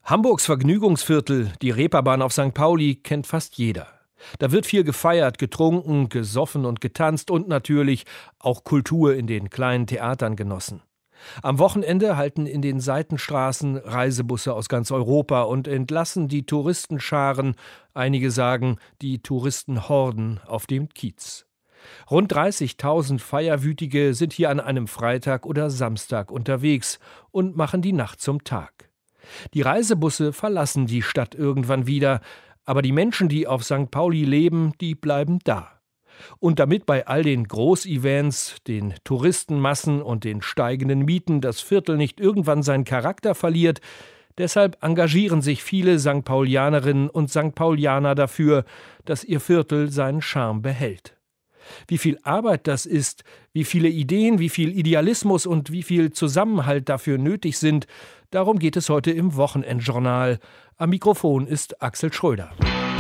Hamburgs Vergnügungsviertel, die Reeperbahn auf St. Pauli, kennt fast jeder. Da wird viel gefeiert, getrunken, gesoffen und getanzt und natürlich auch Kultur in den kleinen Theatern genossen. Am Wochenende halten in den Seitenstraßen Reisebusse aus ganz Europa und entlassen die Touristenscharen, einige sagen die Touristenhorden, auf dem Kiez. Rund 30.000 Feierwütige sind hier an einem Freitag oder Samstag unterwegs und machen die Nacht zum Tag. Die Reisebusse verlassen die Stadt irgendwann wieder, aber die Menschen, die auf St. Pauli leben, die bleiben da. Und damit bei all den Großevents, den Touristenmassen und den steigenden Mieten das Viertel nicht irgendwann seinen Charakter verliert, deshalb engagieren sich viele St. Paulianerinnen und St. Paulianer dafür, dass ihr Viertel seinen Charme behält. Wie viel Arbeit das ist, wie viele Ideen, wie viel Idealismus und wie viel Zusammenhalt dafür nötig sind, darum geht es heute im Wochenendjournal. Am Mikrofon ist Axel Schröder.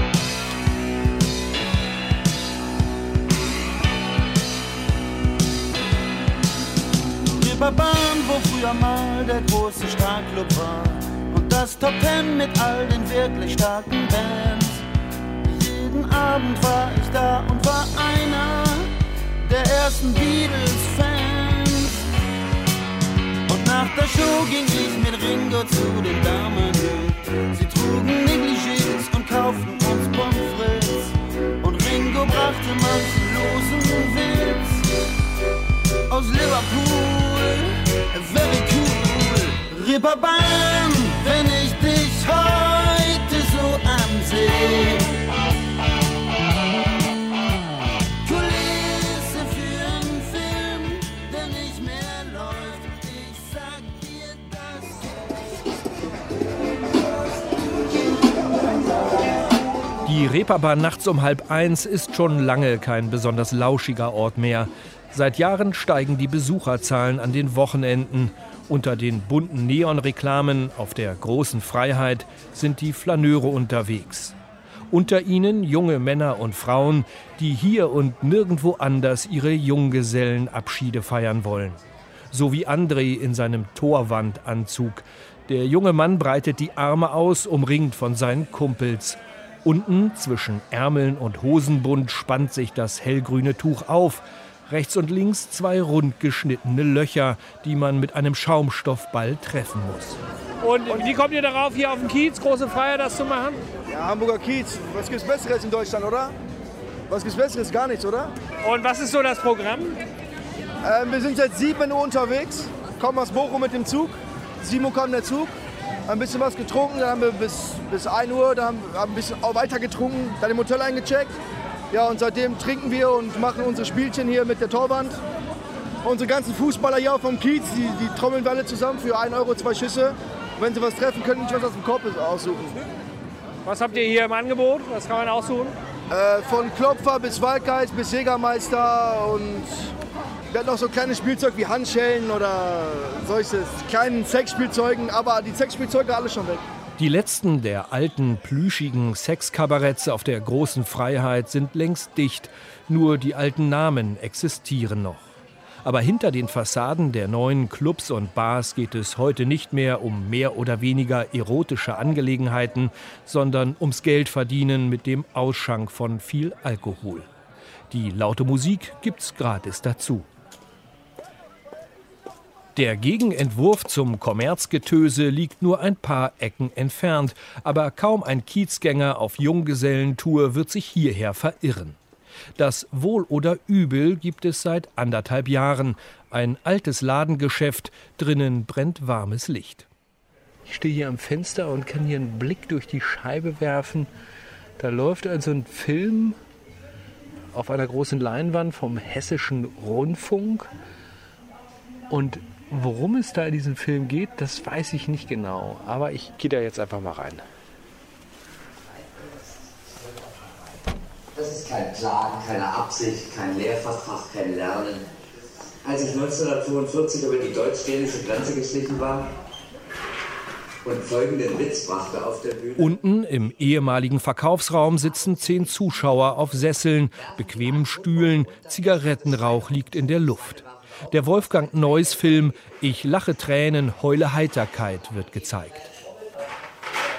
Reeperbahn, wo früher mal der große Starclub war und das Top Ten mit all den wirklich starken Bands. Jeden Abend war ich da und war einer der ersten Beatles-Fans. Und nach der Show ging ich mit Ringo zu den Damen. Sie trugen Negligés und kauften uns Pommes frites. Und Ringo brachte manchen losen Witz aus Liverpool, very cool. Reeperbahn, wenn ich dich heute so ansehe. Kulisse für einen Film, der nicht mehr läuft. Ich sag dir das. Die Reeperbahn nachts um 12:30 ist schon lange kein besonders lauschiger Ort mehr. Seit Jahren steigen die Besucherzahlen an den Wochenenden. Unter den bunten Neonreklamen auf der großen Freiheit sind die Flaneure unterwegs. Unter ihnen junge Männer und Frauen, die hier und nirgendwo anders ihre Junggesellenabschiede feiern wollen. So wie André in seinem Torwandanzug. Der junge Mann breitet die Arme aus, umringt von seinen Kumpels. Unten zwischen Ärmeln und Hosenbund spannt sich das hellgrüne Tuch auf. Rechts und links 2 rund geschnittene Löcher, die man mit einem Schaumstoffball treffen muss. Und wie kommt ihr darauf, hier auf dem Kiez, große Feier, das zu machen? Ja, Hamburger Kiez. Was gibt's Besseres in Deutschland, oder? Was gibt's Besseres? Gar nichts, oder? Und was ist so das Programm? Wir sind seit 7 Uhr unterwegs, kommen aus Bochum mit dem Zug. 7 Uhr kam der Zug, ein bisschen was getrunken, dann haben wir bis 1 Uhr, dann haben wir ein bisschen auch weiter getrunken, dann im Hotel eingecheckt. Ja, und seitdem trinken wir und machen unsere Spielchen hier mit der Torwand. Unsere ganzen Fußballer hier auch vom Kiez, die trommeln wir alle zusammen für 1 Euro 2 Schüsse. Wenn sie was treffen, können sie was aus dem Korb aussuchen. Was habt ihr hier im Angebot? Was kann man aussuchen? Von Klopfer bis Walkeis bis Jägermeister und wir hatten auch so kleine Spielzeug wie Handschellen oder solche kleinen Sexspielzeugen, aber die Sexspielzeuge alle schon weg. Die letzten der alten, plüschigen Sexkabaretts auf der großen Freiheit sind längst dicht. Nur die alten Namen existieren noch. Aber hinter den Fassaden der neuen Clubs und Bars geht es heute nicht mehr um mehr oder weniger erotische Angelegenheiten, sondern ums Geldverdienen mit dem Ausschank von viel Alkohol. Die laute Musik gibt's gratis dazu. Der Gegenentwurf zum Kommerzgetöse liegt nur ein paar Ecken entfernt, aber kaum ein Kiezgänger auf Junggesellentour wird sich hierher verirren. Das Wohl oder Übel gibt es seit 1,5 Jahren. Ein altes Ladengeschäft, drinnen brennt warmes Licht. Ich stehe hier am Fenster und kann hier einen Blick durch die Scheibe werfen. Da läuft also ein Film auf einer großen Leinwand vom Hessischen Rundfunk. Und worum es da in diesem Film geht, das weiß ich nicht genau. Aber ich gehe da jetzt einfach mal rein. Das ist kein Klagen, keine Absicht, kein Lehrvertrag, kein Lernen. Als ich 1945 über die deutsch-dänische Grenze geschlichen war und folgenden Witz brachte auf der Bühne. Unten im ehemaligen Verkaufsraum sitzen 10 Zuschauer auf Sesseln, bequemen Stühlen, Zigarettenrauch liegt in der Luft. Der Wolfgang Neuss Film »Ich lache Tränen, heule Heiterkeit« wird gezeigt.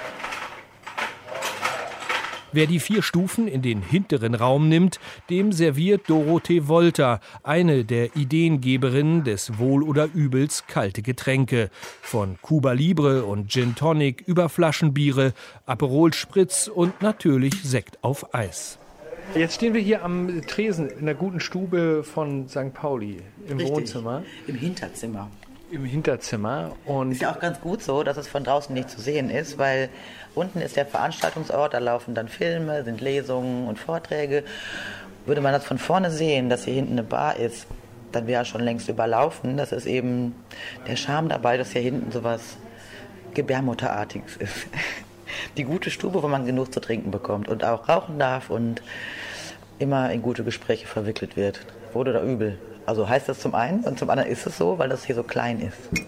Wer die 4 Stufen in den hinteren Raum nimmt, dem serviert Dorothee Wolter, eine der Ideengeberinnen des Wohl oder Übels, kalte Getränke. Von Cuba Libre und Gin Tonic über Flaschenbiere, Aperol Spritz und natürlich Sekt auf Eis. Jetzt stehen wir hier am Tresen in der guten Stube von St. Pauli im Richtig, Wohnzimmer. im Hinterzimmer. Im Hinterzimmer. Und Ist ja auch ganz gut so, dass es von draußen nicht zu sehen ist, weil unten ist der Veranstaltungsort, da laufen dann Filme, sind Lesungen und Vorträge. Würde man das von vorne sehen, dass hier hinten eine Bar ist, dann wäre schon längst überlaufen. Das ist eben der Charme dabei, dass hier hinten sowas Gebärmutterartiges ist. Die gute Stube, wo man genug zu trinken bekommt und auch rauchen darf und immer in gute Gespräche verwickelt wird. Wohl oder übel. Also heißt das zum einen und zum anderen ist es so, weil das hier so klein ist.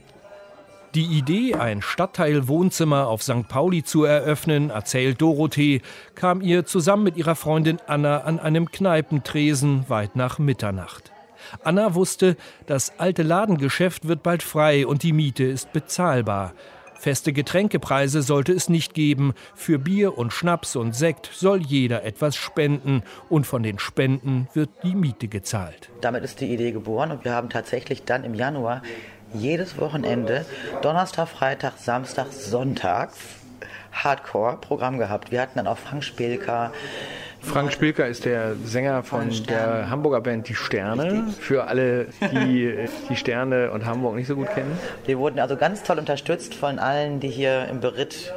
Die Idee, ein Stadtteilwohnzimmer auf St. Pauli zu eröffnen, erzählt Dorothee, kam ihr zusammen mit ihrer Freundin Anna an einem Kneipentresen weit nach Mitternacht. Anna wusste, das alte Ladengeschäft wird bald frei und die Miete ist bezahlbar. Feste Getränkepreise sollte es nicht geben. Für Bier und Schnaps und Sekt soll jeder etwas spenden. Und von den Spenden wird die Miete gezahlt. Damit ist die Idee geboren und wir haben tatsächlich dann im Januar jedes Wochenende, Donnerstag, Freitag, Samstag, Sonntags, Hardcore-Programm gehabt. Wir hatten dann auch Frank Spilker. Frank Spilker ist der Sänger von der Hamburger Band Die Sterne. Für alle, die die Sterne und Hamburg nicht so gut kennen. Wir wurden also ganz toll unterstützt von allen, die hier im Beritt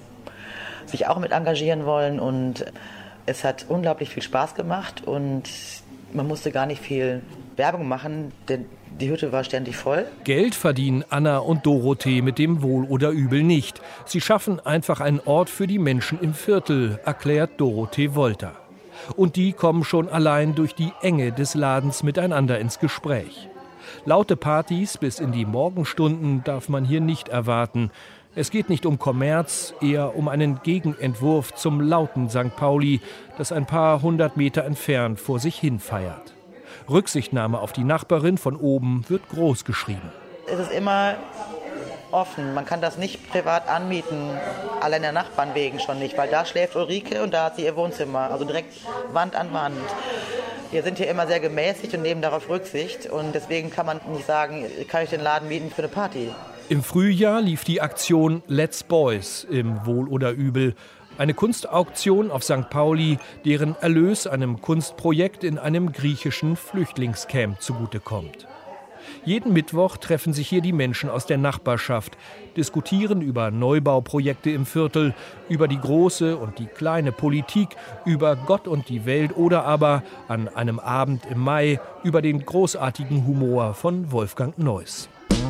sich auch mit engagieren wollen. Und es hat unglaublich viel Spaß gemacht und man musste gar nicht viel Werbung machen, denn die Hütte war ständig voll. Geld verdienen Anna und Dorothee mit dem Wohl oder Übel nicht. Sie schaffen einfach einen Ort für die Menschen im Viertel, erklärt Dorothee Wolter. Und die kommen schon allein durch die Enge des Ladens miteinander ins Gespräch. Laute Partys bis in die Morgenstunden darf man hier nicht erwarten. Es geht nicht um Kommerz, eher um einen Gegenentwurf zum lauten St. Pauli, das ein paar 100 Meter entfernt vor sich hin feiert. Rücksichtnahme auf die Nachbarin von oben wird groß geschrieben. Es ist immer offen. Man kann das nicht privat anmieten, allein der Nachbarn wegen schon nicht, weil da schläft Ulrike und da hat sie ihr Wohnzimmer, also direkt Wand an Wand. Wir sind hier immer sehr gemäßigt und nehmen darauf Rücksicht und deswegen kann man nicht sagen, kann ich den Laden mieten für eine Party. Im Frühjahr lief die Aktion Let's Boys im Wohl oder Übel. Eine Kunstauktion auf St. Pauli, deren Erlös einem Kunstprojekt in einem griechischen Flüchtlingscamp zugutekommt. Jeden Mittwoch treffen sich hier die Menschen aus der Nachbarschaft, diskutieren über Neubauprojekte im Viertel, über die große und die kleine Politik, über Gott und die Welt oder aber an einem Abend im Mai über den großartigen Humor von Wolfgang Neuss.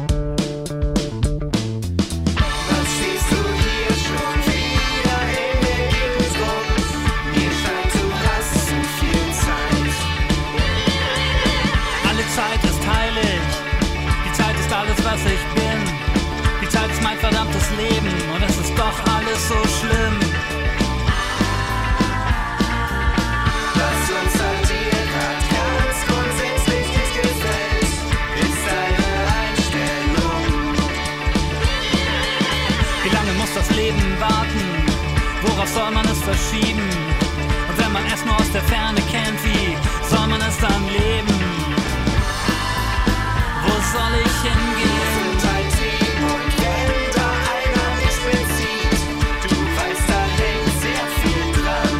Was ich bin. Die Zeit ist mein verdammtes Leben und es ist doch alles so schlimm. Was uns an dir grad ganz grundsätzlich nicht gefällt, ist deine Einstellung. Wie lange muss das Leben warten? Worauf soll man es verschieben? Und wenn man es nur aus der Ferne kennt, wie soll man es dann leben? Wo soll ich hingehen? Wir sind ein Team und wenn da einer nicht mitzieht, du weißt, da hängt sehr viel dran.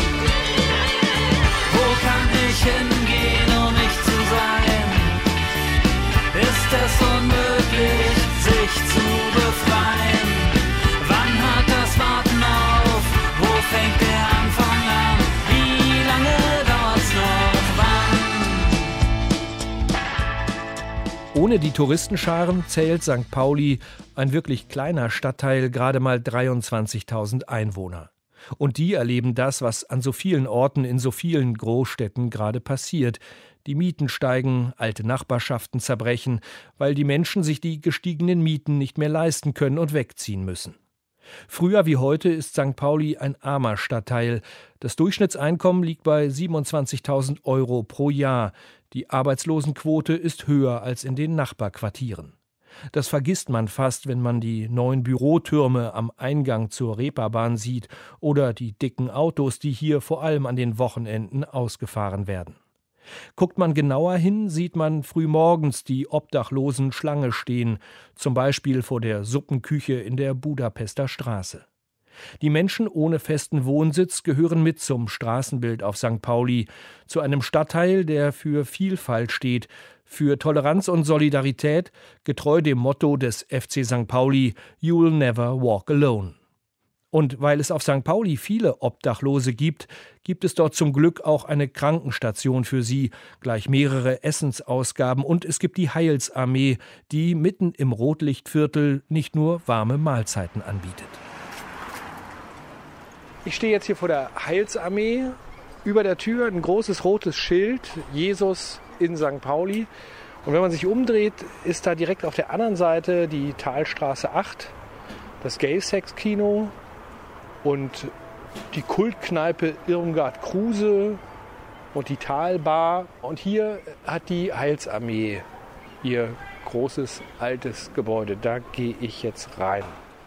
Wo kann ich hingehen, um ich zu sein? Ist es unmöglich, sich zu befreien? Wann hört das Warten auf? Wo fängt der Anfang an? Wie lange dauert's noch? Wann? Ohne die Touristenscharen zählt St. Pauli, ein wirklich kleiner Stadtteil, gerade mal 23.000 Einwohner. Und die erleben das, was an so vielen Orten in so vielen Großstädten gerade passiert. Die Mieten steigen, alte Nachbarschaften zerbrechen, weil die Menschen sich die gestiegenen Mieten nicht mehr leisten können und wegziehen müssen. Früher wie heute ist St. Pauli ein armer Stadtteil. Das Durchschnittseinkommen liegt bei 27.000 € pro Jahr. Die Arbeitslosenquote ist höher als in den Nachbarquartieren. Das vergisst man fast, wenn man die neuen Bürotürme am Eingang zur Reeperbahn sieht oder die dicken Autos, die hier vor allem an den Wochenenden ausgefahren werden. Guckt man genauer hin, sieht man frühmorgens die Obdachlosen Schlange stehen, zum Beispiel vor der Suppenküche in der Budapester Straße. Die Menschen ohne festen Wohnsitz gehören mit zum Straßenbild auf St. Pauli, zu einem Stadtteil, der für Vielfalt steht, für Toleranz und Solidarität, getreu dem Motto des FC St. Pauli, You'll never walk alone. Und weil es auf St. Pauli viele Obdachlose gibt, gibt es dort zum Glück auch eine Krankenstation für sie, gleich mehrere Essensausgaben und es gibt die Heilsarmee, die mitten im Rotlichtviertel nicht nur warme Mahlzeiten anbietet. Ich stehe jetzt hier vor der Heilsarmee. Über der Tür ein großes rotes Schild, Jesus in St. Pauli. Und wenn man sich umdreht, ist da direkt auf der anderen Seite die Talstraße 8, das Gay-Sex-Kino und die Kultkneipe Irmgard Kruse und die Talbar. Und hier hat die Heilsarmee ihr großes, altes Gebäude. Da gehe ich jetzt rein.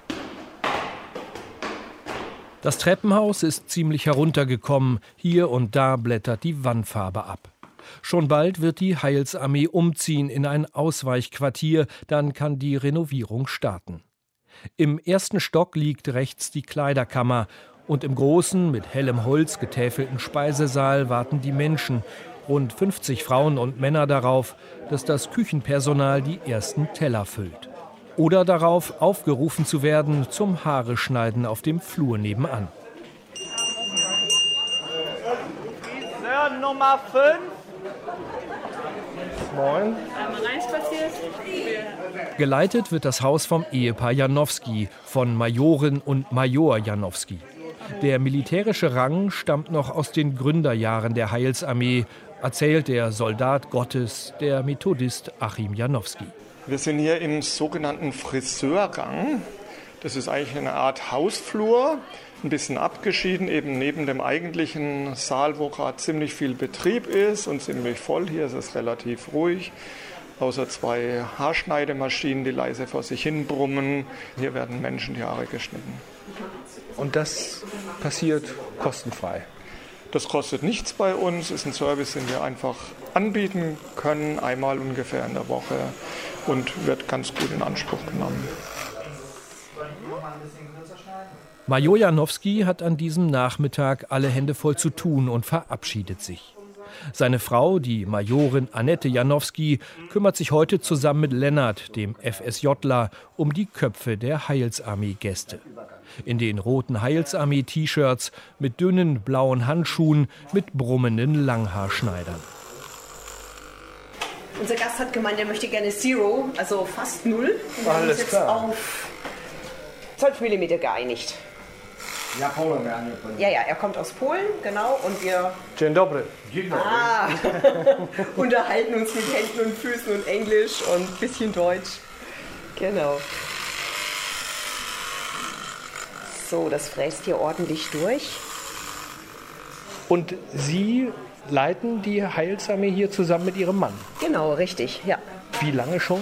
Das Treppenhaus ist ziemlich heruntergekommen, hier und da blättert die Wandfarbe ab. Schon bald wird die Heilsarmee umziehen in ein Ausweichquartier, dann kann die Renovierung starten. Im ersten Stock liegt rechts die Kleiderkammer und im großen, mit hellem Holz getäfelten Speisesaal warten die Menschen, rund 50 Frauen und Männer darauf, dass das Küchenpersonal die ersten Teller füllt. Oder darauf, aufgerufen zu werden zum Haareschneiden auf dem Flur nebenan. Friseur Nummer 5. Moin. Einmal reinspaziert. Geleitet wird das Haus vom Ehepaar Janowski, von Majorin und Major Janowski. Der militärische Rang stammt noch aus den Gründerjahren der Heilsarmee, erzählt der Soldat Gottes, der Methodist Achim Janowski. Wir sind hier im sogenannten Friseurgang. Das ist eigentlich eine Art Hausflur, ein bisschen abgeschieden, eben neben dem eigentlichen Saal, wo gerade ziemlich viel Betrieb ist und ziemlich voll. Hier ist es relativ ruhig, außer 2 Haarschneidemaschinen, die leise vor sich hin brummen. Hier werden Menschen die Haare geschnitten. Und das passiert kostenfrei? Das kostet nichts bei uns, ist ein Service, den wir einfach anbieten können, einmal ungefähr in der Woche und wird ganz gut in Anspruch genommen. Major Janowski hat an diesem Nachmittag alle Hände voll zu tun und verabschiedet sich. Seine Frau, die Majorin Annette Janowski, kümmert sich heute zusammen mit Lennart, dem FSJler, um die Köpfe der Heilsarmee-Gäste. In den roten Heilsarmee-T-Shirts, mit dünnen blauen Handschuhen, mit brummenden Langhaarschneidern. Unser Gast hat gemeint, er möchte gerne Zero, also fast 0. Und wir haben uns jetzt auf 12 mm geeinigt. Ja, Polen. Ja, er kommt aus Polen, genau. Und wir Dzień dobry. Unterhalten uns mit Händen und Füßen und Englisch und ein bisschen Deutsch. Genau. So, das fräst hier ordentlich durch. Und Sie leiten die Heilsarmee hier zusammen mit Ihrem Mann? Genau, richtig, ja. Wie lange schon?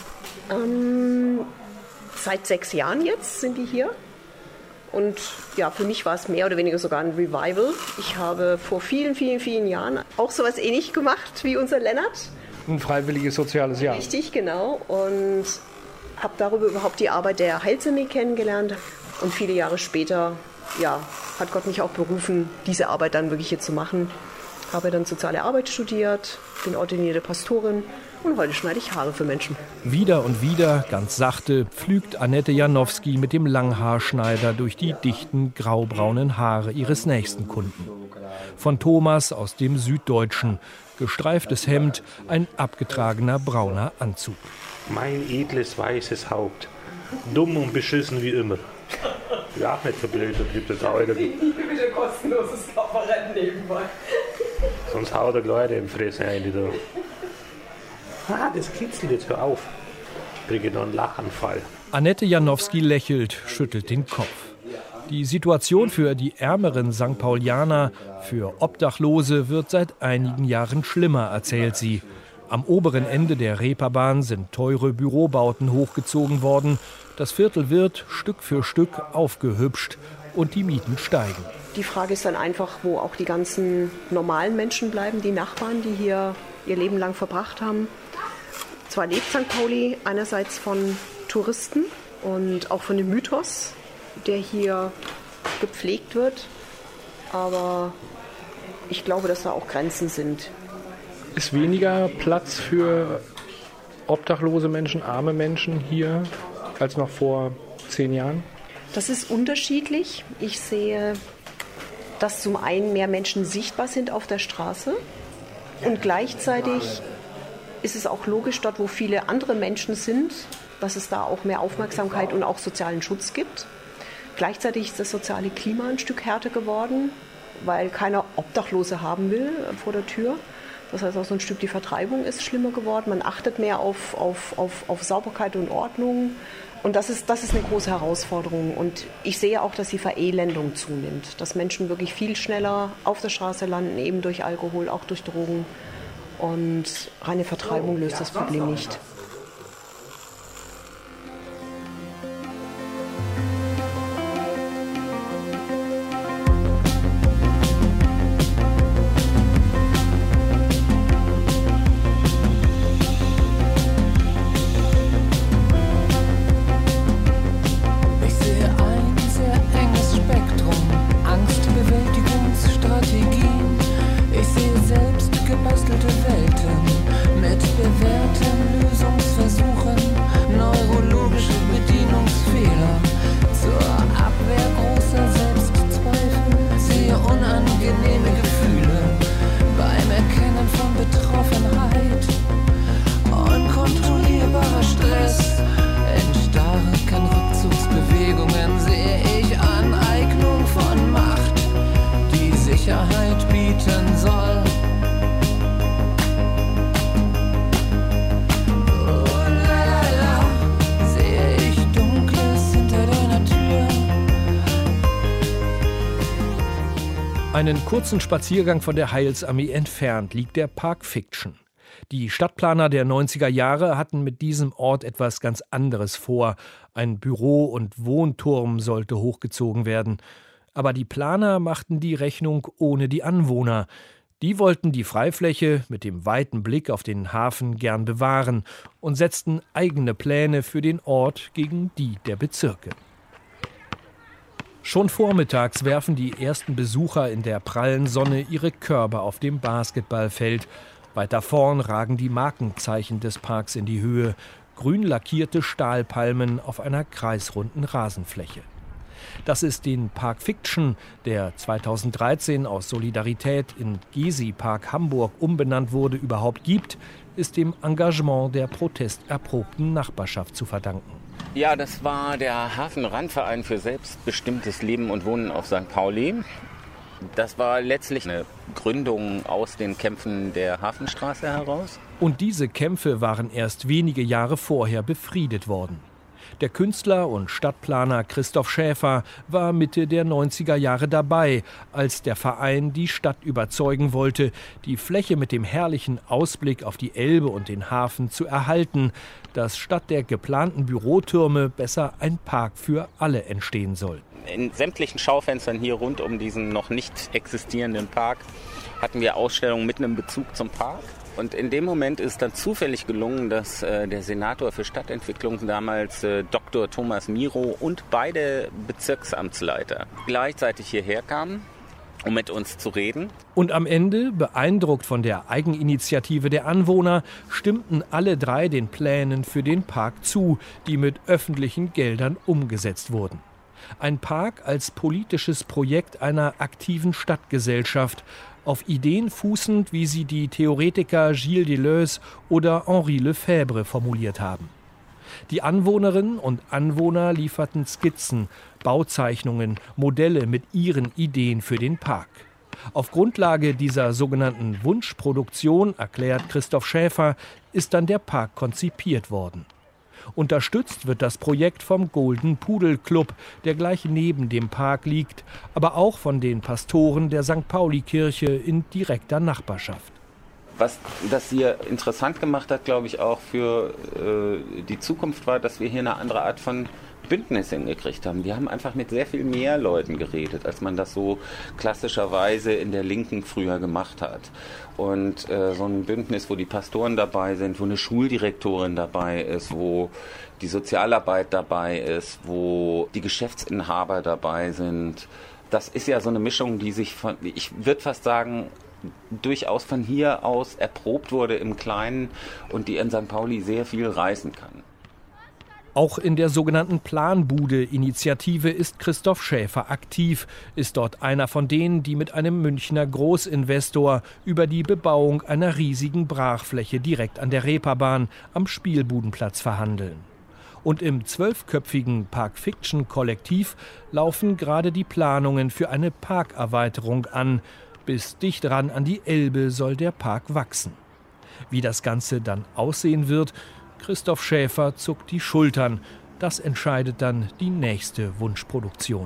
Seit 6 Jahren jetzt sind die hier. Und ja, für mich war es mehr oder weniger sogar ein Revival. Ich habe vor vielen, vielen, vielen Jahren auch sowas ähnlich gemacht wie unser Lennart. Ein freiwilliges soziales Jahr. Richtig, genau. Und habe darüber überhaupt die Arbeit der Heilsarmee kennengelernt. Und viele Jahre später, ja, hat Gott mich auch berufen, diese Arbeit dann wirklich hier zu machen. Habe dann soziale Arbeit studiert, bin ordinierte Pastorin und heute schneide ich Haare für Menschen. Wieder und wieder, ganz sachte, pflügt Annette Janowski mit dem Langhaarschneider durch die dichten graubraunen Haare ihres nächsten Kunden. Von Thomas aus dem Süddeutschen, gestreiftes Hemd, ein abgetragener brauner Anzug. Mein edles weißes Haupt, dumm und beschissen wie immer. Ja, nicht verblödet, gibt es auch wieder. Bitte kostenloses Kabarett nebenbei. Sonst haut der Leute im Fressen ein. Das kitzelt jetzt, hör auf. Ich kriege noch einen Lachanfall. Annette Janowski lächelt, schüttelt den Kopf. Die Situation für die ärmeren St. Paulianer, für Obdachlose, wird seit einigen Jahren schlimmer, erzählt sie. Am oberen Ende der Reeperbahn sind teure Bürobauten hochgezogen worden. Das Viertel wird Stück für Stück aufgehübscht und die Mieten steigen. Die Frage ist dann einfach, wo auch die ganzen normalen Menschen bleiben, die Nachbarn, die hier ihr Leben lang verbracht haben. Zwar lebt St. Pauli einerseits von Touristen und auch von dem Mythos, der hier gepflegt wird, aber ich glaube, dass da auch Grenzen sind. Ist weniger Platz für obdachlose Menschen, arme Menschen hier als noch vor 10 Jahren? Das ist unterschiedlich. Ich sehe, dass zum einen mehr Menschen sichtbar sind auf der Straße und gleichzeitig ist es auch logisch, dort wo viele andere Menschen sind, dass es da auch mehr Aufmerksamkeit und auch sozialen Schutz gibt. Gleichzeitig ist das soziale Klima ein Stück härter geworden, weil keiner Obdachlose haben will vor der Tür. Das heißt auch so ein Stück die Vertreibung ist schlimmer geworden. Man achtet mehr auf Sauberkeit und Ordnung. Und das ist eine große Herausforderung. Und ich sehe auch, dass die Verelendung zunimmt. Dass Menschen wirklich viel schneller auf der Straße landen, eben durch Alkohol, auch durch Drogen. Und reine Vertreibung löst das Problem nicht. Einen kurzen Spaziergang von der Heilsarmee entfernt liegt der Park Fiction. Die Stadtplaner der 90er Jahre hatten mit diesem Ort etwas ganz anderes vor. Ein Büro- und Wohnturm sollte hochgezogen werden. Aber die Planer machten die Rechnung ohne die Anwohner. Die wollten die Freifläche mit dem weiten Blick auf den Hafen gern bewahren und setzten eigene Pläne für den Ort gegen die der Bezirke. Schon vormittags werfen die ersten Besucher in der prallen Sonne ihre Körbe auf dem Basketballfeld. Weiter vorn ragen die Markenzeichen des Parks in die Höhe, grün lackierte Stahlpalmen auf einer kreisrunden Rasenfläche. Dass es den Park Fiction, der 2013 aus Solidarität in Gezi-Park Hamburg umbenannt wurde, überhaupt gibt, ist dem Engagement der protesterprobten Nachbarschaft zu verdanken. Ja, das war der Hafenrandverein für selbstbestimmtes Leben und Wohnen auf St. Pauli. Das war letztlich eine Gründung aus den Kämpfen der Hafenstraße heraus. Und diese Kämpfe waren erst wenige Jahre vorher befriedet worden. Der Künstler und Stadtplaner Christoph Schäfer war Mitte der 90er Jahre dabei, als der Verein die Stadt überzeugen wollte, die Fläche mit dem herrlichen Ausblick auf die Elbe und den Hafen zu erhalten, dass statt der geplanten Bürotürme besser ein Park für alle entstehen soll. In sämtlichen Schaufenstern hier rund um diesen noch nicht existierenden Park hatten wir Ausstellungen mit einem Bezug zum Park. Und in dem Moment ist dann zufällig gelungen, dass der Senator für Stadtentwicklung damals Dr. Thomas Miro und beide Bezirksamtsleiter gleichzeitig hierher kamen, um mit uns zu reden. Und am Ende, beeindruckt von der Eigeninitiative der Anwohner, stimmten alle drei den Plänen für den Park zu, die mit öffentlichen Geldern umgesetzt wurden. Ein Park als politisches Projekt einer aktiven Stadtgesellschaft, auf Ideen fußend, wie sie die Theoretiker Gilles Deleuze oder Henri Lefebvre formuliert haben. Die Anwohnerinnen und Anwohner lieferten Skizzen, Bauzeichnungen, Modelle mit ihren Ideen für den Park. Auf Grundlage dieser sogenannten Wunschproduktion, erklärt Christoph Schäfer, ist dann der Park konzipiert worden. Unterstützt wird das Projekt vom Golden Pudel Club, der gleich neben dem Park liegt, aber auch von den Pastoren der St. Pauli-Kirche in direkter Nachbarschaft. Was das hier interessant gemacht hat, glaube ich, auch für die Zukunft war, dass wir hier eine andere Art von Bündnis hingekriegt haben. Wir haben einfach mit sehr viel mehr Leuten geredet, als man das so klassischerweise in der Linken früher gemacht hat. Und so ein Bündnis, wo die Pastoren dabei sind, wo eine Schuldirektorin dabei ist, wo die Sozialarbeit dabei ist, wo die Geschäftsinhaber dabei sind. Das ist ja so eine Mischung, die sich ich würde fast sagen, durchaus von hier aus erprobt wurde im Kleinen und die in St. Pauli sehr viel reißen kann. Auch in der sogenannten Planbude-Initiative ist Christoph Schäfer aktiv, ist dort einer von denen, die mit einem Münchner Großinvestor über die Bebauung einer riesigen Brachfläche direkt an der Reeperbahn am Spielbudenplatz verhandeln. Und im 12-köpfigen Park-Fiction-Kollektiv laufen gerade die Planungen für eine Parkerweiterung an. Bis dicht ran an die Elbe soll der Park wachsen. Wie das Ganze dann aussehen wird, Christoph Schäfer zuckt die Schultern. Das entscheidet dann die nächste Wunschproduktion.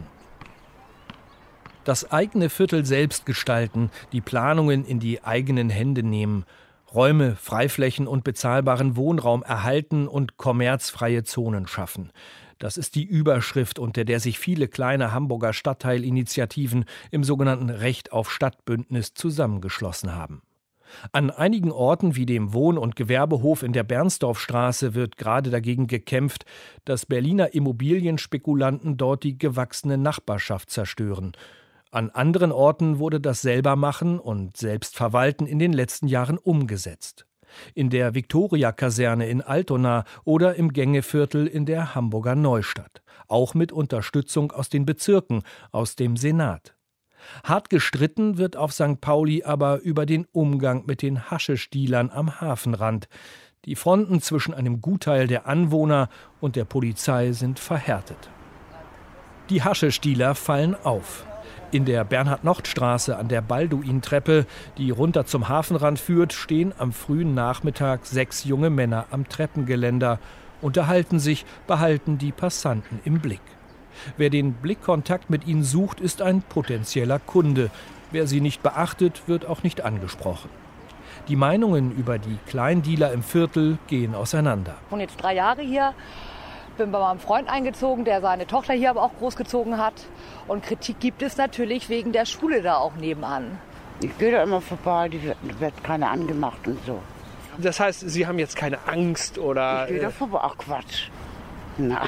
Das eigene Viertel selbst gestalten, die Planungen in die eigenen Hände nehmen, Räume, Freiflächen und bezahlbaren Wohnraum erhalten und kommerzfreie Zonen schaffen. Das ist die Überschrift, unter der sich viele kleine Hamburger Stadtteilinitiativen im sogenannten Recht auf Stadtbündnis zusammengeschlossen haben. An einigen Orten wie dem Wohn- und Gewerbehof in der Bernsdorfstraße wird gerade dagegen gekämpft, dass Berliner Immobilienspekulanten dort die gewachsene Nachbarschaft zerstören. An anderen Orten wurde das Selbermachen und Selbstverwalten in den letzten Jahren umgesetzt. In der Viktoria-Kaserne in Altona oder im Gängeviertel in der Hamburger Neustadt. Auch mit Unterstützung aus den Bezirken, aus dem Senat. Hart gestritten wird auf St. Pauli aber über den Umgang mit den Haschisch-Dealern am Hafenrand. Die Fronten zwischen einem Gutteil der Anwohner und der Polizei sind verhärtet. Die Haschisch-Dealer fallen auf. In der Bernhard-Nocht-Straße an der Balduin-Treppe, die runter zum Hafenrand führt, stehen am frühen Nachmittag 6 junge Männer am Treppengeländer, unterhalten sich, behalten die Passanten im Blick. Wer den Blickkontakt mit ihnen sucht, ist ein potenzieller Kunde. Wer sie nicht beachtet, wird auch nicht angesprochen. Die Meinungen über die Kleindealer im Viertel gehen auseinander. Ich wohne jetzt 3 Jahre hier, bin bei meinem Freund eingezogen, der seine Tochter hier aber auch großgezogen hat. Und Kritik gibt es natürlich wegen der Schule da auch nebenan. Ich gehe da immer vorbei, die wird keiner angemacht und so. Das heißt, Sie haben jetzt keine Angst oder... Ich gehe da vorbei, ach Quatsch. Nein,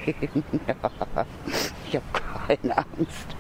ich habe keine Angst.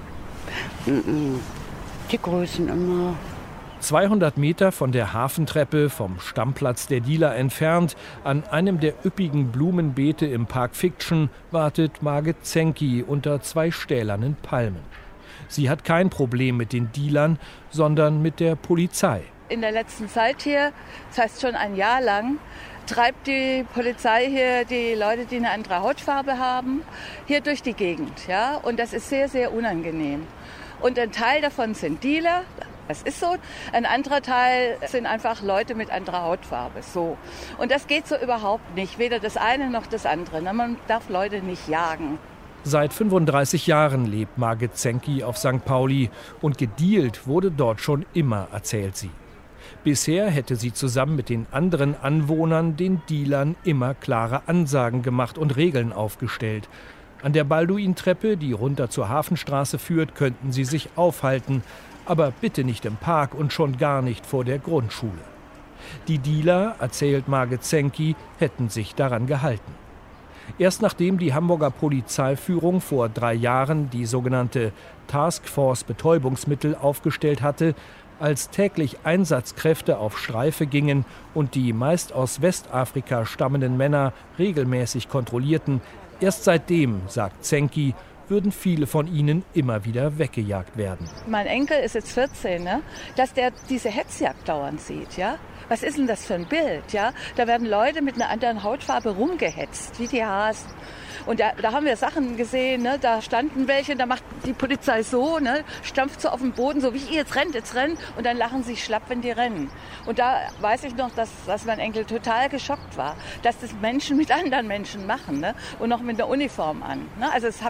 Die grüßen immer. 200 Meter von der Hafentreppe, vom Stammplatz der Dealer entfernt, an einem der üppigen Blumenbeete im Park Fiction, wartet Margit Zenki unter 2 stählernen Palmen. Sie hat kein Problem mit den Dealern, sondern mit der Polizei. In der letzten Zeit hier, das heißt schon ein Jahr lang, treibt die Polizei hier die Leute, die eine andere Hautfarbe haben, hier durch die Gegend. Ja? Und das ist sehr, sehr unangenehm. Und ein Teil davon sind Dealer, das ist so. Ein anderer Teil sind einfach Leute mit anderer Hautfarbe. So. Und das geht so überhaupt nicht, weder das eine noch das andere. Man darf Leute nicht jagen. Seit 35 Jahren lebt Margit Zenki auf St. Pauli und gedealt wurde dort schon immer, erzählt sie. Bisher hätte sie zusammen mit den anderen Anwohnern den Dealern immer klare Ansagen gemacht und Regeln aufgestellt. An der Balduin-Treppe, die runter zur Hafenstraße führt, könnten sie sich aufhalten, aber bitte nicht im Park und schon gar nicht vor der Grundschule. Die Dealer, erzählt Margit Zenki, hätten sich daran gehalten. Erst nachdem die Hamburger Polizeiführung vor 3 Jahren die sogenannte Taskforce Betäubungsmittel aufgestellt hatte, als täglich Einsatzkräfte auf Streife gingen und die meist aus Westafrika stammenden Männer regelmäßig kontrollierten, erst seitdem, sagt Zenki, würden viele von ihnen immer wieder weggejagt werden. Mein Enkel ist jetzt 14, ne? Dass der diese Hetzjagd dauernd sieht, ja? Was ist denn das für ein Bild, ja? Da werden Leute mit einer anderen Hautfarbe rumgehetzt, wie die Hasen. Und da haben wir Sachen gesehen, ne? Da standen welche, da macht die Polizei so, ne? Stampft so auf den Boden, so wie jetzt rennt. Und dann lachen sie schlapp, wenn die rennen. Und da weiß ich noch, dass mein Enkel total geschockt war, dass das Menschen mit anderen Menschen machen, ne? Und noch mit der Uniform an. Ne? Also da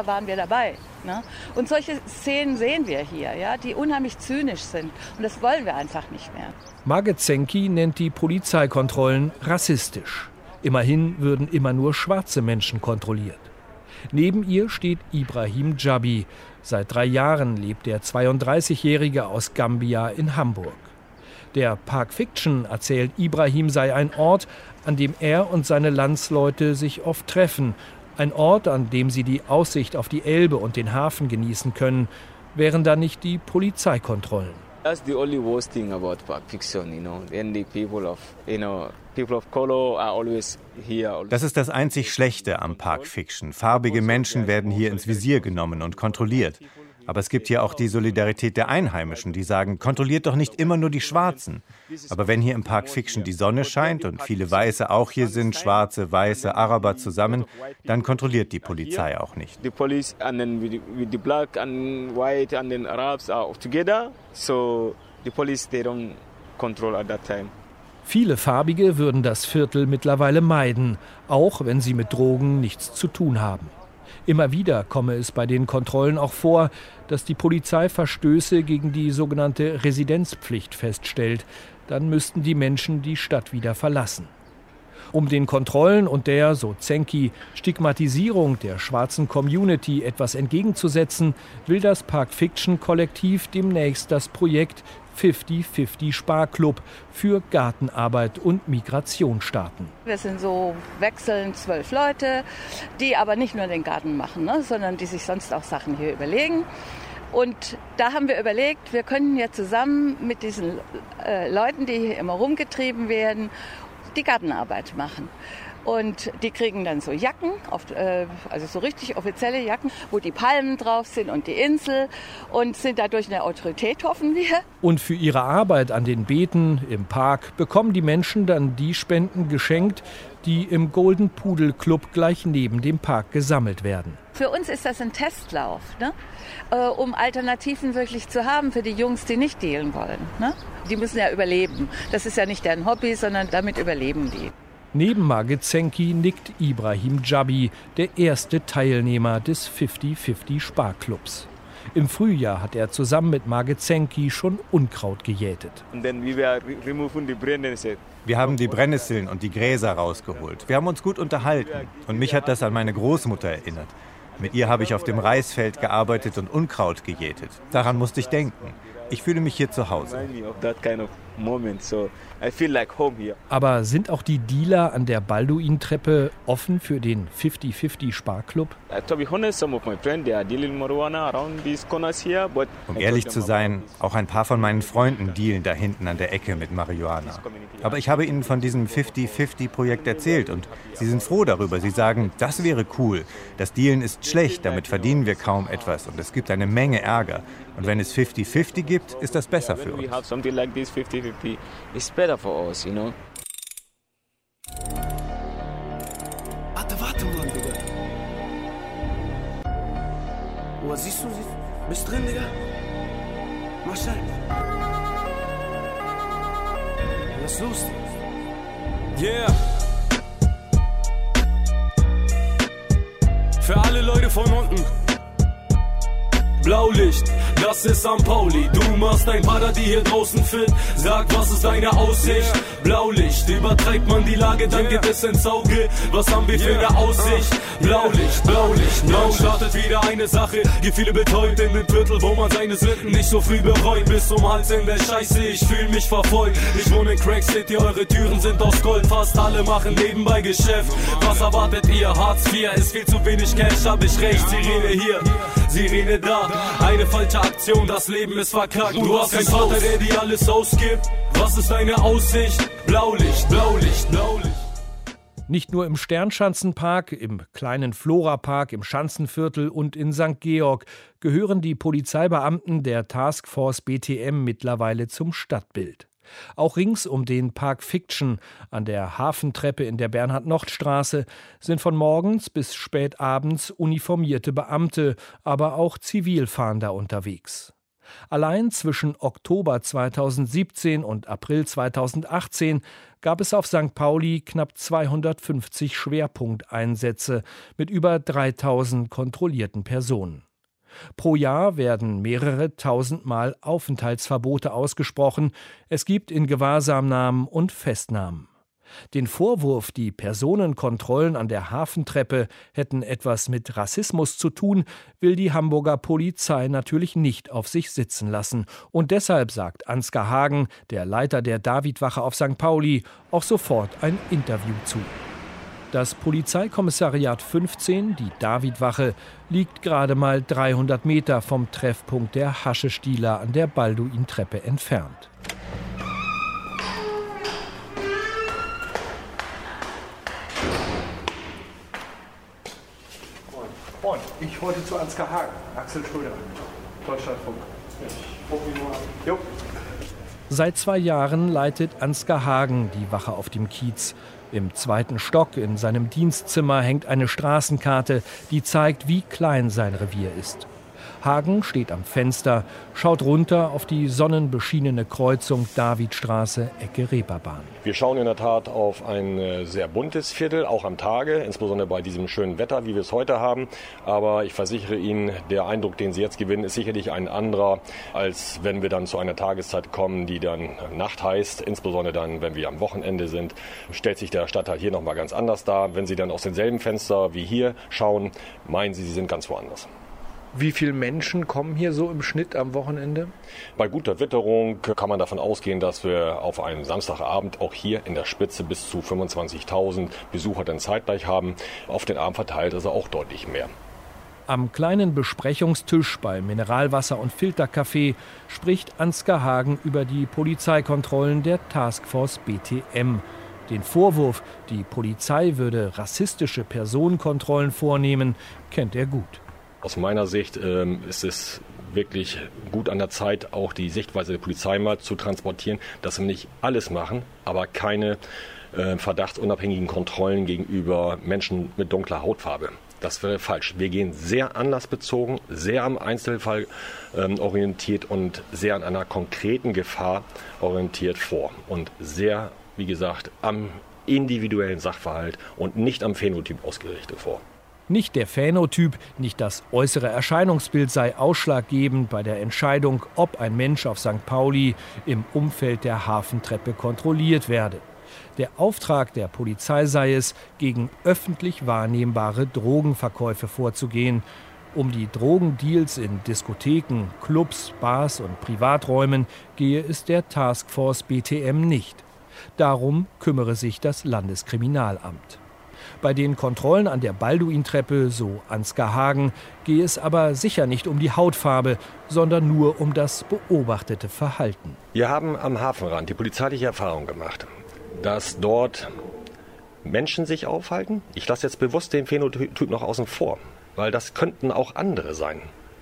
da waren wir dabei. Ne? Und solche Szenen sehen wir hier, ja, die unheimlich zynisch sind. Und das wollen wir einfach nicht mehr. Margit Zenki nennt die Polizeikontrollen rassistisch. Immerhin würden immer nur schwarze Menschen kontrolliert. Neben ihr steht Ibrahim Djabi. Seit 3 Jahren lebt der 32-Jährige aus Gambia in Hamburg. Der Park Fiction, erzählt Ibrahim, sei ein Ort, an dem er und seine Landsleute sich oft treffen. Ein Ort, an dem sie die Aussicht auf die Elbe und den Hafen genießen können. Wären da nicht die Polizeikontrollen? That's the only worst thing about Park Fiction, And the people of color are always here. Das ist das einzig Schlechte am Park Fiction. Farbige Menschen werden hier ins Visier genommen und kontrolliert. Aber es gibt hier auch die Solidarität der Einheimischen, die sagen, kontrolliert doch nicht immer nur die Schwarzen. Aber wenn hier im Park Fiction die Sonne scheint und viele Weiße auch hier sind, Schwarze, Weiße, Araber zusammen, dann kontrolliert die Polizei auch nicht. The police and then with the black and white and then Arabs are together, so the police they don't control at that time. Viele Farbige würden das Viertel mittlerweile meiden, auch wenn sie mit Drogen nichts zu tun haben. Immer wieder komme es bei den Kontrollen auch vor, dass die Polizei Verstöße gegen die sogenannte Residenzpflicht feststellt. Dann müssten die Menschen die Stadt wieder verlassen. Um den Kontrollen und der, so Zenki, Stigmatisierung der schwarzen Community etwas entgegenzusetzen, will das Park Fiction Kollektiv demnächst das Projekt 50-50 Sparklub für Gartenarbeit und Migration starten. Wir sind so wechselnd 12 Leute, die aber nicht nur den Garten machen, sondern die sich sonst auch Sachen hier überlegen. Und da haben wir überlegt, wir könnten ja zusammen mit diesen Leuten, die hier immer rumgetrieben werden, die Gartenarbeit machen. Und die kriegen dann so Jacken, also so richtig offizielle Jacken, wo die Palmen drauf sind und die Insel und sind dadurch eine Autorität, hoffen wir. Und für ihre Arbeit an den Beeten im Park bekommen die Menschen dann die Spenden geschenkt, die im Golden Pudel Club gleich neben dem Park gesammelt werden. Für uns ist das ein Testlauf, um Alternativen wirklich zu haben für die Jungs, die nicht dealen wollen. Die müssen ja überleben. Das ist ja nicht deren Hobby, sondern damit überleben die. Neben Margit Zenki nickt Ibrahim Djabi, der erste Teilnehmer des 50-50 Sparklubs. Im Frühjahr hat er zusammen mit Margit Zenki schon Unkraut gejätet. Wir haben die Brennnesseln und die Gräser rausgeholt. Wir haben uns gut unterhalten und mich hat das an meine Großmutter erinnert. Mit ihr habe ich auf dem Reisfeld gearbeitet und Unkraut gejätet. Daran musste ich denken. Ich fühle mich hier zu Hause. Aber sind auch die Dealer an der Balduin-Treppe offen für den 50-50 Sparklub? Um ehrlich zu sein, auch ein paar von meinen Freunden dealen da hinten an der Ecke mit Marihuana. Aber ich habe ihnen von diesem 50-50-Projekt erzählt und sie sind froh darüber. Sie sagen, das wäre cool. Das Dealen ist schlecht, damit verdienen wir kaum etwas und es gibt eine Menge Ärger. Und wenn es 50-50 gibt, ist das besser für uns. Warte, Mann, Digga. Oh, siehst du? Bist drin, Digga? Mach schnell. Was ist los? Yeah. Für alle Leute von unten. Blaulicht, das ist St. Pauli. Du machst ein Paradies hier draußen fit. Sag, was ist deine Aussicht? Blaulicht, übertreibt man die Lage, dann geht es ins Auge. Was haben wir für eine Aussicht? Blaulicht, Blaulicht, Blau startet wieder eine Sache. Gefühle betäubt in dem Viertel, wo man seine Sünden nicht so früh bereut. Bis zum Hals in der Scheiße, ich fühl mich verfolgt. Ich wohne in Crack City, eure Türen sind aus Gold. Fast alle machen nebenbei Geschäft. Was erwartet ihr? Hartz IV ist viel zu wenig Cash, hab ich recht. Sirene hier, Sirene da. Eine falsche Aktion, das Leben ist verkackt. Du hast keinen Vater, der dir alles ausgibt. Was ist deine Aussicht? Blaulicht, Blaulicht, Blaulicht. Nicht nur im Sternschanzenpark, im kleinen Florapark, im Schanzenviertel und in St. Georg gehören die Polizeibeamten der Taskforce BTM mittlerweile zum Stadtbild. Auch rings um den Park Fiction an der Hafentreppe in der Bernhard-Nocht-Straße sind von morgens bis spät abends uniformierte Beamte, aber auch Zivilfahnder unterwegs. Allein zwischen Oktober 2017 und April 2018 gab es auf St. Pauli knapp 250 Schwerpunkteinsätze mit über 3000 kontrollierten Personen. Pro Jahr werden mehrere tausendmal Aufenthaltsverbote ausgesprochen. Es gibt Ingewahrsamnahmen und Festnahmen. Den Vorwurf, die Personenkontrollen an der Hafentreppe hätten etwas mit Rassismus zu tun, will die Hamburger Polizei natürlich nicht auf sich sitzen lassen. Und deshalb sagt Ansgar Hagen, der Leiter der Davidwache auf St. Pauli, auch sofort ein Interview zu. Das Polizeikommissariat 15, die Davidwache, liegt gerade mal 300 Meter vom Treffpunkt der Haschestieler an der Balduintreppe entfernt. Moin, ich wollte zu Ansgar Hagen, Axel Schröder, Deutschlandfunk. Jo. Seit 2 Jahren leitet Ansgar Hagen die Wache auf dem Kiez. Im 2. Stock in seinem Dienstzimmer hängt eine Straßenkarte, die zeigt, wie klein sein Revier ist. Hagen steht am Fenster, schaut runter auf die sonnenbeschienene Kreuzung Davidstraße, Ecke Reeperbahn. Wir schauen in der Tat auf ein sehr buntes Viertel, auch am Tage, insbesondere bei diesem schönen Wetter, wie wir es heute haben. Aber ich versichere Ihnen, der Eindruck, den Sie jetzt gewinnen, ist sicherlich ein anderer, als wenn wir dann zu einer Tageszeit kommen, die dann Nacht heißt. Insbesondere dann, wenn wir am Wochenende sind, stellt sich der Stadtteil hier nochmal ganz anders dar. Wenn Sie dann aus denselben Fenster wie hier schauen, meinen Sie, Sie sind ganz woanders. Wie viele Menschen kommen hier so im Schnitt am Wochenende? Bei guter Witterung kann man davon ausgehen, dass wir auf einem Samstagabend auch hier in der Spitze bis zu 25.000 Besucher dann zeitgleich haben. Auf den Abend verteilt also auch deutlich mehr. Am kleinen Besprechungstisch bei Mineralwasser und Filterkaffee spricht Ansgar Hagen über die Polizeikontrollen der Taskforce BTM. Den Vorwurf, die Polizei würde rassistische Personenkontrollen vornehmen, kennt er gut. Aus meiner Sicht ist es wirklich gut an der Zeit, auch die Sichtweise der Polizei mal zu transportieren, dass wir nicht alles machen, aber keine verdachtsunabhängigen Kontrollen gegenüber Menschen mit dunkler Hautfarbe. Das wäre falsch. Wir gehen sehr anlassbezogen, sehr am Einzelfall orientiert und sehr an einer konkreten Gefahr orientiert vor. Und sehr, wie gesagt, am individuellen Sachverhalt und nicht am Phänotyp ausgerichtet vor. Nicht der Phänotyp, nicht das äußere Erscheinungsbild sei ausschlaggebend bei der Entscheidung, ob ein Mensch auf St. Pauli im Umfeld der Hafentreppe kontrolliert werde. Der Auftrag der Polizei sei es, gegen öffentlich wahrnehmbare Drogenverkäufe vorzugehen. Um die Drogendeals in Diskotheken, Clubs, Bars und Privaträumen gehe es der Taskforce BTM nicht. Darum kümmere sich das Landeskriminalamt. Bei den Kontrollen an der Balduintreppe, so Ansgar Hagen, gehe es aber sicher nicht um die Hautfarbe, sondern nur um das beobachtete Verhalten. Wir haben am Hafenrand die polizeiliche Erfahrung gemacht, dass dort Menschen sich aufhalten. Ich lasse jetzt bewusst den Phänotyp noch außen vor, weil das könnten auch andere sein,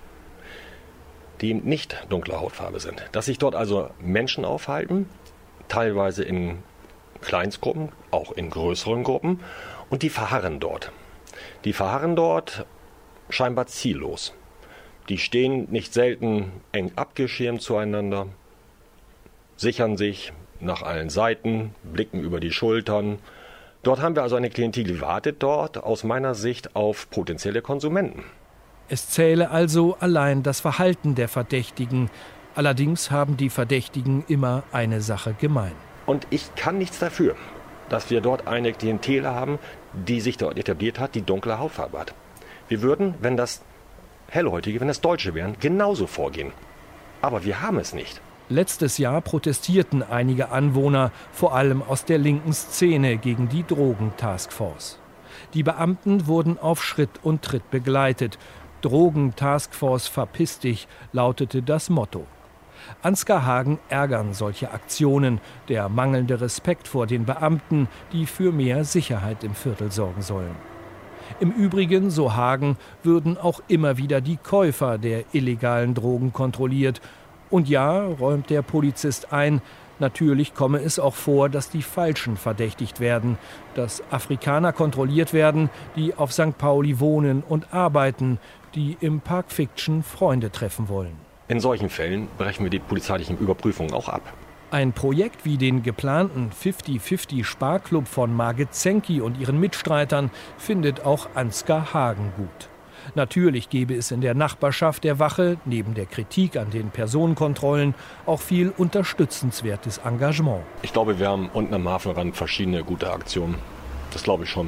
die nicht dunkler Hautfarbe sind. Dass sich dort also Menschen aufhalten, teilweise in Kleinstgruppen, auch in größeren Gruppen, und die verharren dort. Die verharren dort scheinbar ziellos. Die stehen nicht selten eng abgeschirmt zueinander, sichern sich nach allen Seiten, blicken über die Schultern. Dort haben wir also eine Klientel, die wartet dort aus meiner Sicht auf potenzielle Konsumenten. Es zähle also allein das Verhalten der Verdächtigen. Allerdings haben die Verdächtigen immer eine Sache gemein. Und ich kann nichts dafür, dass wir dort eine Klientel haben, die sich dort etabliert hat, die dunkle Hautfarbe hat. Wir würden, wenn das Hellhäutige, wenn das Deutsche wären, genauso vorgehen. Aber wir haben es nicht. Letztes Jahr protestierten einige Anwohner, vor allem aus der linken Szene, gegen die Drogen-Taskforce. Die Beamten wurden auf Schritt und Tritt begleitet. Drogen-Taskforce verpiss dich, lautete das Motto. Ansgar Hagen ärgern solche Aktionen, der mangelnde Respekt vor den Beamten, die für mehr Sicherheit im Viertel sorgen sollen. Im Übrigen, so Hagen, würden auch immer wieder die Käufer der illegalen Drogen kontrolliert. Und ja, räumt der Polizist ein, natürlich komme es auch vor, dass die Falschen verdächtigt werden, dass Afrikaner kontrolliert werden, die auf St. Pauli wohnen und arbeiten, die im Park Fiction Freunde treffen wollen. In solchen Fällen brechen wir die polizeilichen Überprüfungen auch ab. Ein Projekt wie den geplanten 50-50 Sparklub von Margit Zenki und ihren Mitstreitern findet auch Ansgar Hagen gut. Natürlich gäbe es in der Nachbarschaft der Wache, neben der Kritik an den Personenkontrollen, auch viel unterstützenswertes Engagement. Ich glaube, wir haben unten am Hafenrand verschiedene gute Aktionen. Das glaube ich schon.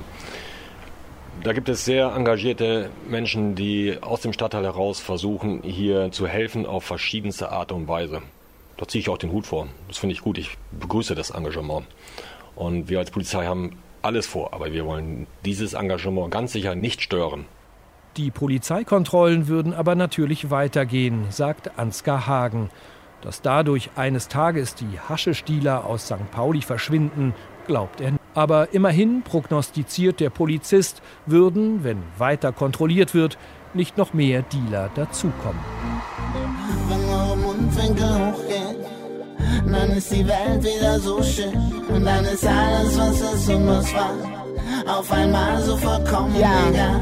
Da gibt es sehr engagierte Menschen, die aus dem Stadtteil heraus versuchen, hier zu helfen auf verschiedenste Art und Weise. Da ziehe ich auch den Hut vor. Das finde ich gut. Ich begrüße das Engagement. Und wir als Polizei haben alles vor, aber wir wollen dieses Engagement ganz sicher nicht stören. Die Polizeikontrollen würden aber natürlich weitergehen, sagt Ansgar Hagen. Dass dadurch eines Tages die Haschischdealer aus St. Pauli verschwinden, glaubt er nicht. Aber immerhin, prognostiziert der Polizist, würden, wenn weiter kontrolliert wird, nicht noch mehr Dealer dazukommen. Wenn eure Mundwinkel hochgehen, dann ist die Welt wieder so schön. Und dann ist alles, was ist und was war, auf einmal so vollkommen egal.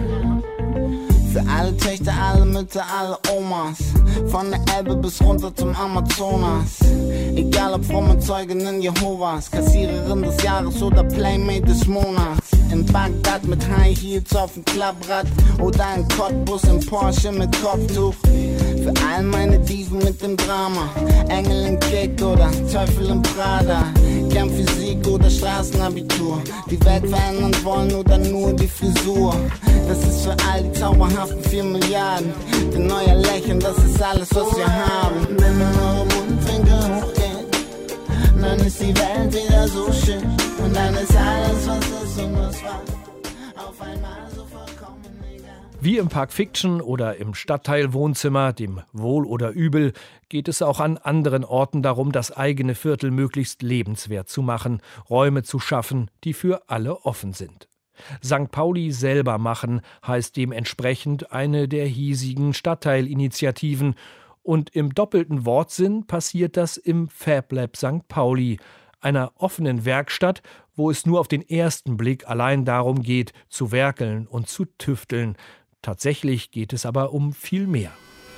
Für alle Töchter, alle Mütter, alle Omas, von der Elbe bis runter zum Amazonas. Egal ob fromme Zeuginnen Jehovas, Kassiererin des Jahres oder Playmate des Monats. In Bagdad mit High Heels auf dem Klapprad oder in Cottbus im Porsche mit Kopftuch. Für all meine Dieven mit dem Drama, Engel im Kick oder Teufel im Prada. Kernphysik oder Straßenabitur, die Welt verändern wollen oder nur die Frisur. Das ist für all die zauberhaften 4 Milliarden, denn euer Lächeln, das ist alles, was wir haben. Wenn eure Mundwinkel hochgehen, dann ist die Welt wieder so schön. Und dann ist alles, was ist und was war, auf einmal so vollkommen egal. Wie im Park Fiction oder im Stadtteilwohnzimmer, dem Wohl oder Übel, geht es auch an anderen Orten darum, das eigene Viertel möglichst lebenswert zu machen, Räume zu schaffen, die für alle offen sind. St. Pauli selber machen heißt dementsprechend eine der hiesigen Stadtteilinitiativen. Und im doppelten Wortsinn passiert das im FabLab St. Pauli, einer offenen Werkstatt, wo es nur auf den ersten Blick allein darum geht, zu werkeln und zu tüfteln. Tatsächlich geht es aber um viel mehr.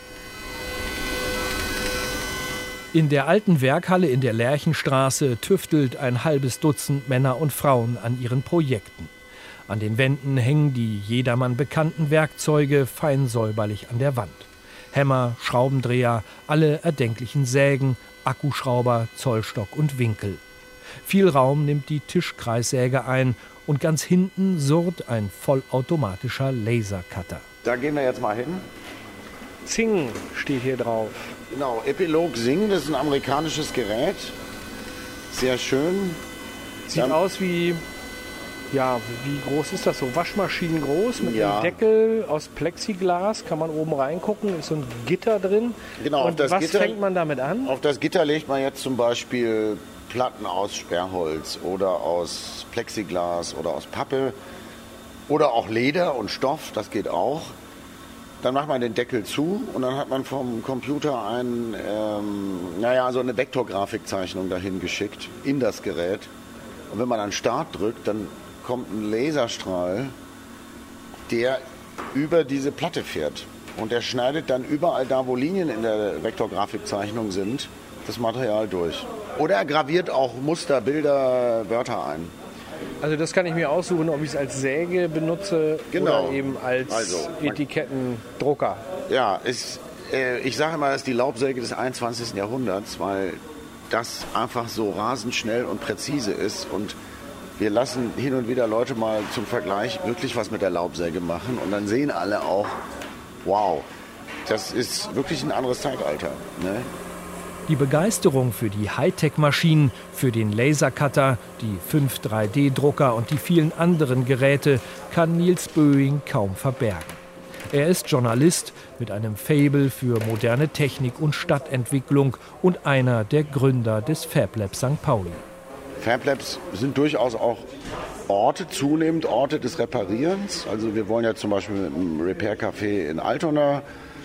In der alten Werkhalle in der Lerchenstraße tüftelt ein halbes Dutzend Männer und Frauen an ihren Projekten. An den Wänden hängen die jedermann bekannten Werkzeuge fein säuberlich an der Wand. Hämmer, Schraubendreher, alle erdenklichen Sägen, Akkuschrauber, Zollstock und Winkel. Viel Raum nimmt die Tischkreissäge ein und ganz hinten surrt ein vollautomatischer Lasercutter. Da gehen wir jetzt mal hin. Zing steht hier drauf. Genau, Epilog Zing, das ist ein amerikanisches Gerät. Sehr schön. Sieht aus wie, ja, wie groß ist das so? Waschmaschinen groß mit einem Deckel aus Plexiglas, kann man oben reingucken, ist so ein Gitter drin. Genau, und was fängt man damit an? Auf das Gitter legt man jetzt zum Beispiel Platten aus Sperrholz oder aus Plexiglas oder aus Pappe oder auch Leder und Stoff, das geht auch. Dann macht man den Deckel zu und dann hat man vom Computer so eine Vektorgrafikzeichnung dahin geschickt in das Gerät. Und wenn man an Start drückt, dann kommt ein Laserstrahl, der über diese Platte fährt. Und der schneidet dann überall da, wo Linien in der Vektorgrafikzeichnung sind, das Material durch. Oder er graviert auch Muster, Bilder, Wörter ein. Also das kann ich mir aussuchen, ob ich es als Säge benutze oder eben als Etikettendrucker. Ja, ich sage immer, das ist die Laubsäge des 21. Jahrhunderts, weil das einfach so rasend schnell und präzise ist. Und wir lassen hin und wieder Leute mal zum Vergleich wirklich was mit der Laubsäge machen. Und dann sehen alle auch, wow, das ist wirklich ein anderes Zeitalter. Ne? Die Begeisterung für die Hightech-Maschinen, für den Lasercutter, die 5-3D-Drucker und die vielen anderen Geräte kann Niels Böing kaum verbergen. Er ist Journalist mit einem Faible für moderne Technik und Stadtentwicklung und einer der Gründer des FabLab St. Pauli. FabLabs sind durchaus auch zunehmend Orte des Reparierens. Also wir wollen ja zum Beispiel mit einem Repair-Café in Altona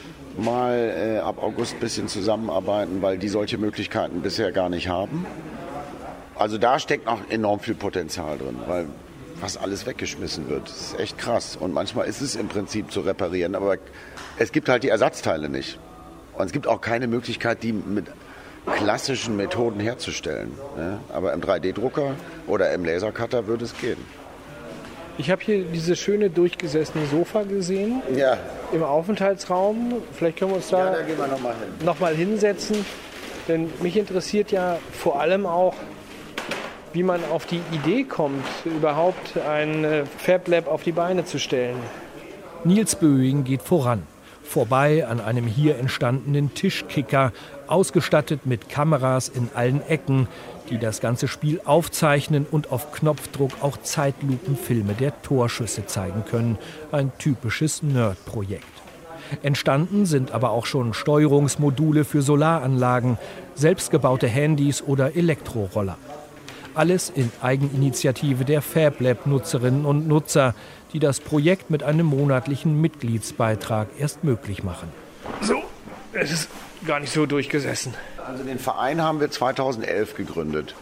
mal ab August ein bisschen zusammenarbeiten, weil die solche Möglichkeiten bisher gar nicht haben. Also da steckt noch enorm viel Potenzial drin, weil fast alles weggeschmissen wird. Das ist echt krass. Und manchmal ist es im Prinzip zu reparieren, aber es gibt halt die Ersatzteile nicht. Und es gibt auch keine Möglichkeit, die mit klassischen Methoden herzustellen. Ne? Aber im 3D-Drucker oder im Lasercutter würde es gehen. Ich habe hier dieses schöne durchgesessene Sofa gesehen. Ja. Im Aufenthaltsraum. Vielleicht können wir uns da gehen wir noch mal hinsetzen. Denn mich interessiert ja vor allem auch, wie man auf die Idee kommt, überhaupt ein Fab Lab auf die Beine zu stellen. Niels Böing geht voran. Vorbei an einem hier entstandenen Tischkicker, ausgestattet mit Kameras in allen Ecken, die das ganze Spiel aufzeichnen und auf Knopfdruck auch Zeitlupenfilme der Torschüsse zeigen können. Ein typisches Nerd-Projekt. Entstanden sind aber auch schon Steuerungsmodule für Solaranlagen, selbstgebaute Handys oder Elektroroller. Alles in Eigeninitiative der Fab Lab-Nutzerinnen und Nutzer, die das Projekt mit einem monatlichen Mitgliedsbeitrag erst möglich machen. So, es ist gar nicht so durchgesessen. Also den Verein haben wir 2011 gegründet.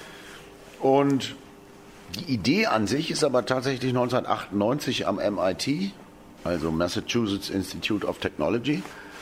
Und die Idee an sich ist aber tatsächlich 1998 am MIT, also Massachusetts Institute of Technology,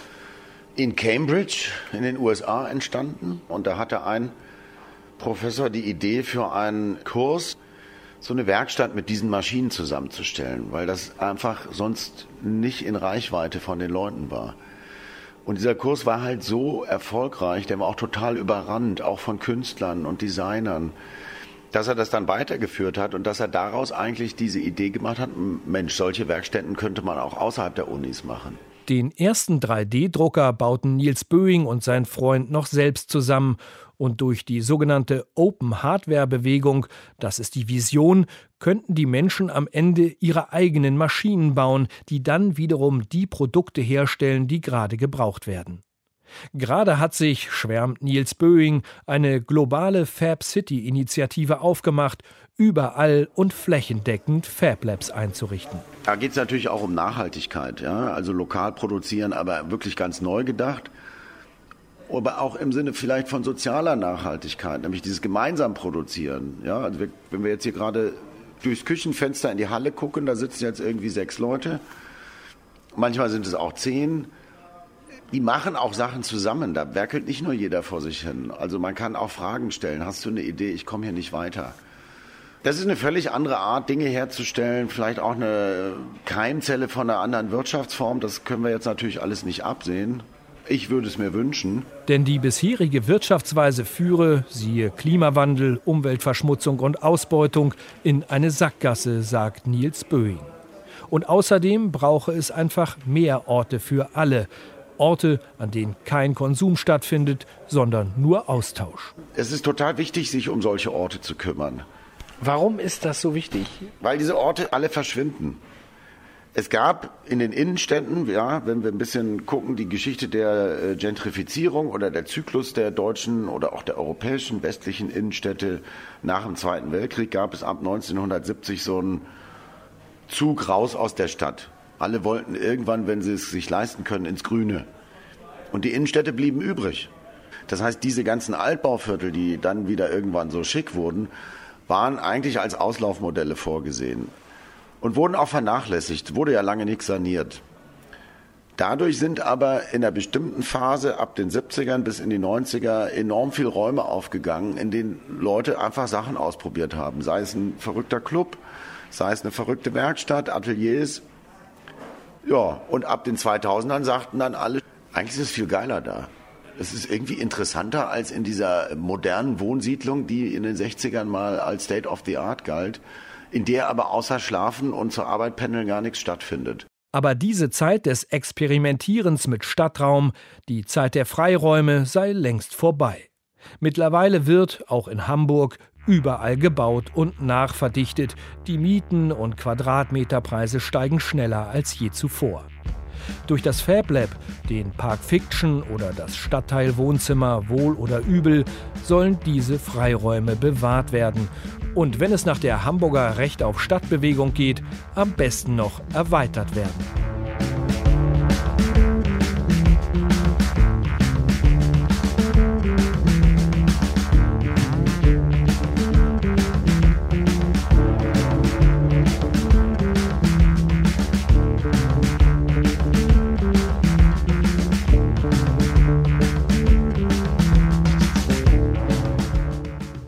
in Cambridge in den USA entstanden. Und da hatte ein Professor die Idee für einen Kurs, so eine Werkstatt mit diesen Maschinen zusammenzustellen, weil das einfach sonst nicht in Reichweite von den Leuten war. Und dieser Kurs war halt so erfolgreich, der war auch total überrannt, auch von Künstlern und Designern, dass er das dann weitergeführt hat und dass er daraus eigentlich diese Idee gemacht hat, Mensch, solche Werkstätten könnte man auch außerhalb der Unis machen. Den ersten 3D-Drucker bauten Niels Böing und sein Freund noch selbst zusammen. Und durch die sogenannte Open-Hardware-Bewegung, das ist die Vision, könnten die Menschen am Ende ihre eigenen Maschinen bauen, die dann wiederum die Produkte herstellen, die gerade gebraucht werden. Gerade hat sich, schwärmt Niels Böing, eine globale Fab City-Initiative aufgemacht, überall und flächendeckend Fab Labs einzurichten. Da geht es natürlich auch um Nachhaltigkeit, ja? Also lokal produzieren, aber wirklich ganz neu gedacht. Aber auch im Sinne vielleicht von sozialer Nachhaltigkeit, nämlich dieses gemeinsam Produzieren. Ja? Also wenn wir jetzt hier gerade durchs Küchenfenster in die Halle gucken, da sitzen jetzt irgendwie 6 Leute, manchmal sind es auch 10. Die machen auch Sachen zusammen, da werkelt nicht nur jeder vor sich hin. Also man kann auch Fragen stellen, hast du eine Idee, ich komme hier nicht weiter. Das ist eine völlig andere Art, Dinge herzustellen, vielleicht auch eine Keimzelle von einer anderen Wirtschaftsform, das können wir jetzt natürlich alles nicht absehen. Ich würde es mir wünschen. Denn die bisherige Wirtschaftsweise führe, siehe Klimawandel, Umweltverschmutzung und Ausbeutung, in eine Sackgasse, sagt Niels Böing. Und außerdem brauche es einfach mehr Orte für alle. Orte, an denen kein Konsum stattfindet, sondern nur Austausch. Es ist total wichtig, sich um solche Orte zu kümmern. Warum ist das so wichtig? Weil diese Orte alle verschwinden. Es gab in den Innenstädten, ja, wenn wir ein bisschen gucken, die Geschichte der Gentrifizierung oder der Zyklus der deutschen oder auch der europäischen westlichen Innenstädte nach dem Zweiten Weltkrieg, gab es ab 1970 so einen Zug raus aus der Stadt. Alle wollten irgendwann, wenn sie es sich leisten können, ins Grüne. Und die Innenstädte blieben übrig. Das heißt, diese ganzen Altbauviertel, die dann wieder irgendwann so schick wurden, waren eigentlich als Auslaufmodelle vorgesehen. Und wurden auch vernachlässigt, wurde ja lange nicht saniert. Dadurch sind aber in einer bestimmten Phase ab den 70ern bis in die 90er enorm viele Räume aufgegangen, in denen Leute einfach Sachen ausprobiert haben. Sei es ein verrückter Club, sei es eine verrückte Werkstatt, Ateliers. Ja, und ab den 2000ern sagten dann alle, eigentlich ist es viel geiler da. Es ist irgendwie interessanter als in dieser modernen Wohnsiedlung, die in den 60ern mal als State of the Art galt, in der aber außer Schlafen und zur Arbeit pendeln gar nichts stattfindet. Aber diese Zeit des Experimentierens mit Stadtraum, die Zeit der Freiräume, sei längst vorbei. Mittlerweile wird, auch in Hamburg, überall gebaut und nachverdichtet. Die Mieten und Quadratmeterpreise steigen schneller als je zuvor. Durch das Fab Lab, den Park Fiction oder das Stadtteilwohnzimmer Wohl oder Übel sollen diese Freiräume bewahrt werden. Und wenn es nach der Hamburger Recht auf Stadtbewegung geht, am besten noch erweitert werden.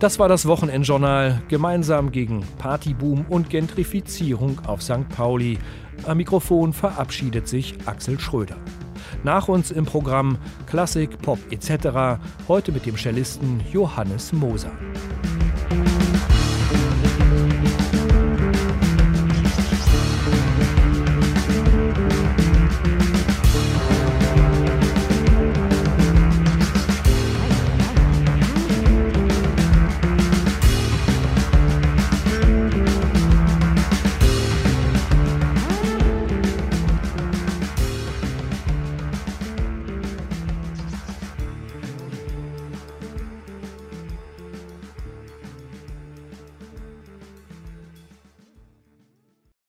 Das war das Wochenendjournal, gemeinsam gegen Partyboom und Gentrifizierung auf St. Pauli. Am Mikrofon verabschiedet sich Axel Schröder. Nach uns im Programm Klassik, Pop etc. Heute mit dem Cellisten Johannes Moser.